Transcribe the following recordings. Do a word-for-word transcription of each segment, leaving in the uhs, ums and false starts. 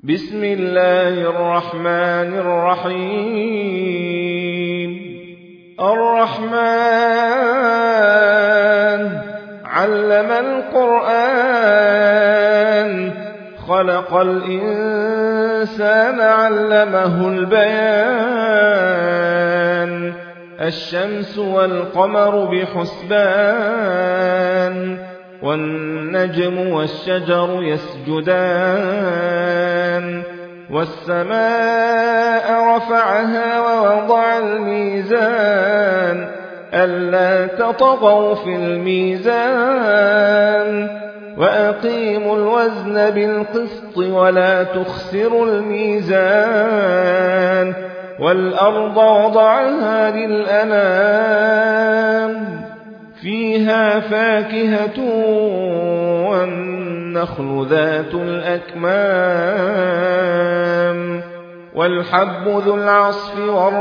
بسم الله الرحمن الرحيم الرحمن علم القرآن خلق الإنسان علمه البيان الشمس والقمر بحسبان والنجم والشجر يسجدان والسماء رفعها ووضع الميزان ألا تطغوا في الميزان وأقيموا الوزن بالقسط ولا تخسروا الميزان والأرض وضعها للأنام فيها فاكهة والنخل ذات الأكمام والحب ذو العصف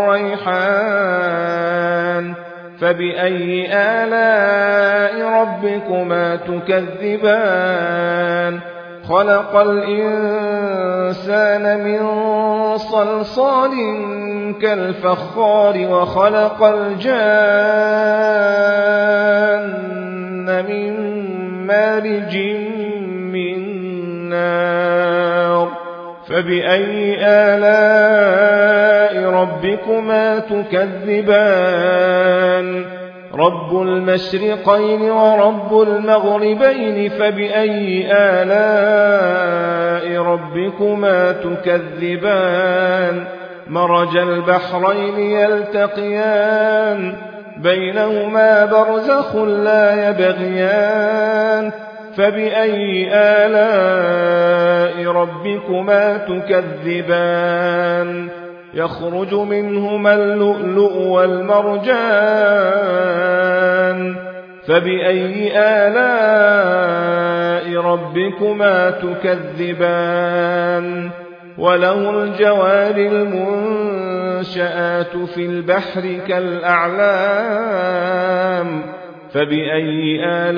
والريحان فبأي آلاء ربكما تكذبان خلق الإنسان من صلصال كالفخار وخلق الجان من مارج من نار فبأي آلاء ربكما تكذبان رب المشرقين ورب المغربين فبأي آلاء ربكما تكذبان مرج البحرين يلتقيان بينهما برزخ لا يبغيان فبأي آلاء ربكما تكذبان يخرج منهما اللؤلؤ والمرجان فبأي آلاء ربكما تكذبان وله الجوار المنشآت في البحر كالأعلام فبأي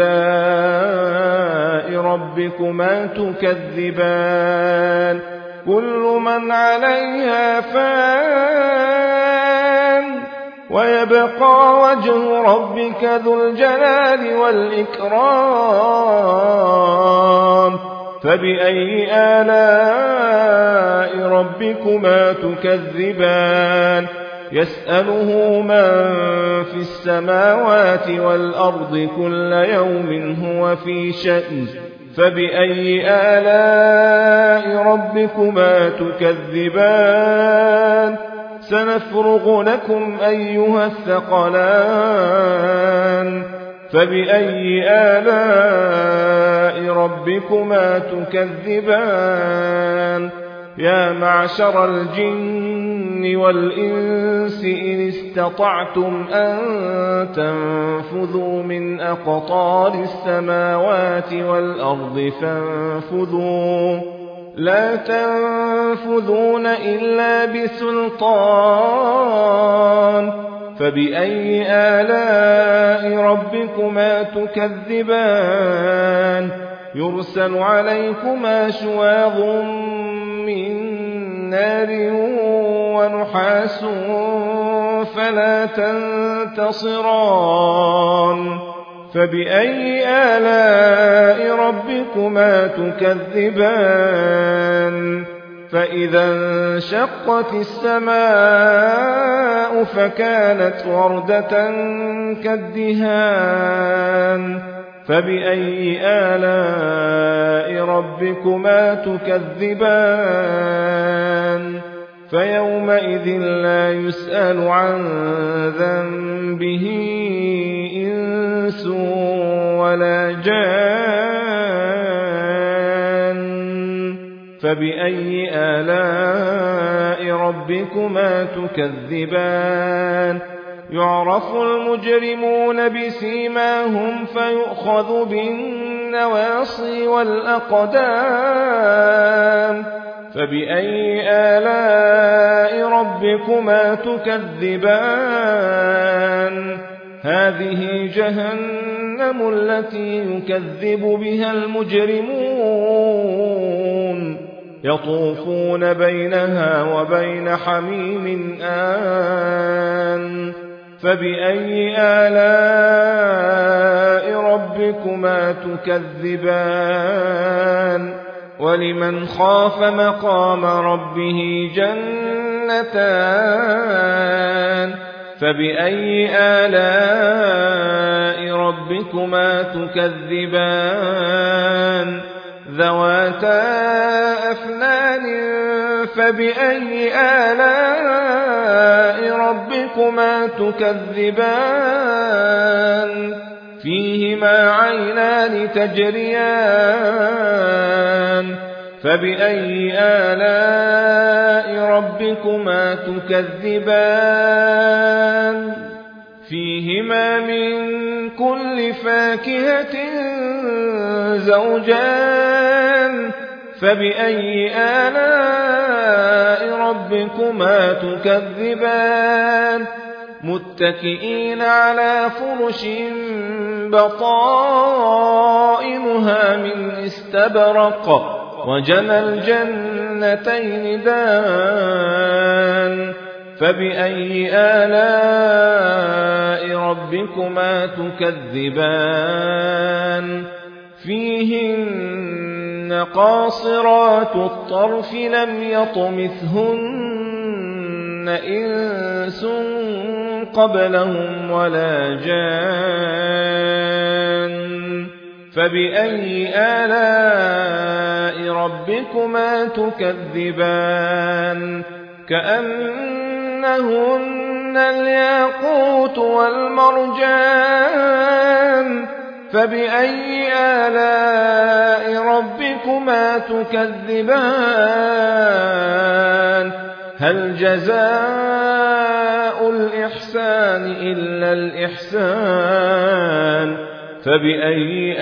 آلاء ربكما تكذبان كل من عليها فان ويبقى وجه ربك ذو الجلال والإكرام فبأي آلاء ربكما تكذبان يسأله من في السماوات والأرض كل يوم هو في شأن فبأي آلاء ربكما تكذبان سنفرغ لكم أيها الثقلان فبأي آلاء ربكما تكذبان يا معشر الجن والإنس إن استطعتم أن تنفذوا من أقطار السماوات والأرض فانفذوا لا تنفذون إلا بسلطان فبأي آلاء ربكما تكذبان يرسل عليكما شواظ من نار ونحاس فلا تنتصران فبأي آلاء ربكما تكذبان فإذا انشقت السماء فكانت وردة كالدهان فبأي آلاء ربكما تكذبان فيومئذ لا يسأل عن ذنبه إنس ولا جان فبأي آلاء ربكما تكذبان يعرف المجرمون بسيماهم فيؤخذ بالنواصي والأقدام فبأي آلاء ربكما تكذبان هذه جهنم التي يكذب بها المجرمون يطوفون بينها وبين حميم آن فبأي آلاء ربكما تكذبان ولمن خاف مقام ربه جنتان فبأي آلاء ربكما تكذبان ذواتا أفنان فبأي آلاء ربكما تكذبان فيهما عينان تجريان فبأي آلاء ربكما تكذبان فيهما من كل فاكهة زوجان فبأي آلاء ربكما تكذبان متكئين على فرش بطائنها من استبرق وجنى الجنتين دان فبأي آلاء ربكما تكذبان فيهن قاصرات الطرف لم يطمثهن إنس قبلهم ولا جان فبأي آلاء ربكما تكذبان كأنهن الياقوت والمرجان فبأي آلاء ربكما تكذبان هل جزاء الإحسان إلا الإحسان فبأي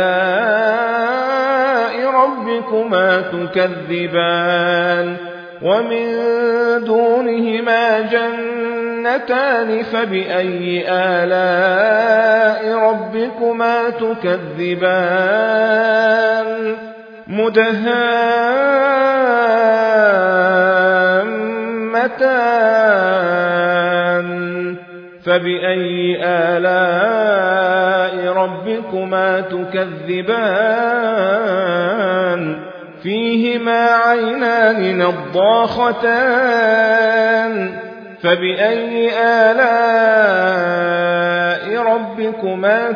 آلاء ربكما تكذبان ومن دونهما جنتان فبأي آلاء ربكما تكذبان مدهامتان فبأي آلاء ربكما تكذبان فيهما عينان نضاختان فبأي آلاء ربكما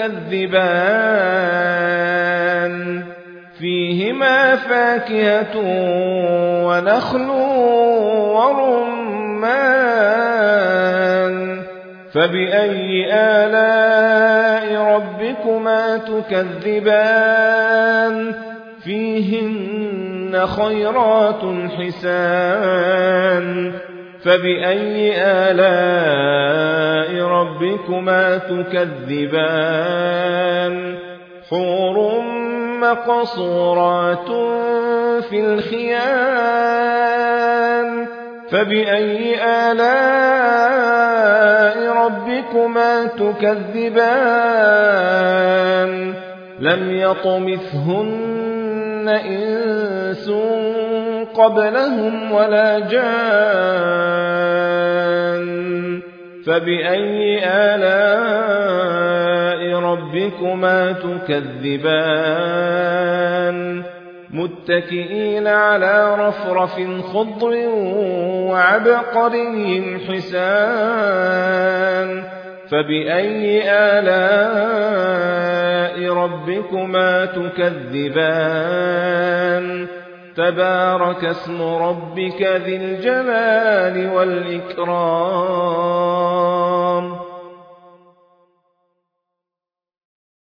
تكذبان فيهما فاكهة ونخل ورمان فبأي آلاء ربكما تكذبان فيهن خيرات حسان فبأي آلاء ربكما تكذبان حور مقصورات في الخيام فبأي آلاء ربكما تكذبان لم يطمثهن إنس قبلهم ولا جان فبأي آلاء ربكما تكذبان متكئين على رفرف خضر وعبقري حسان فبأي آلاء ربكما تكذبان تبارك اسم ربك ذي الجلال والإكرام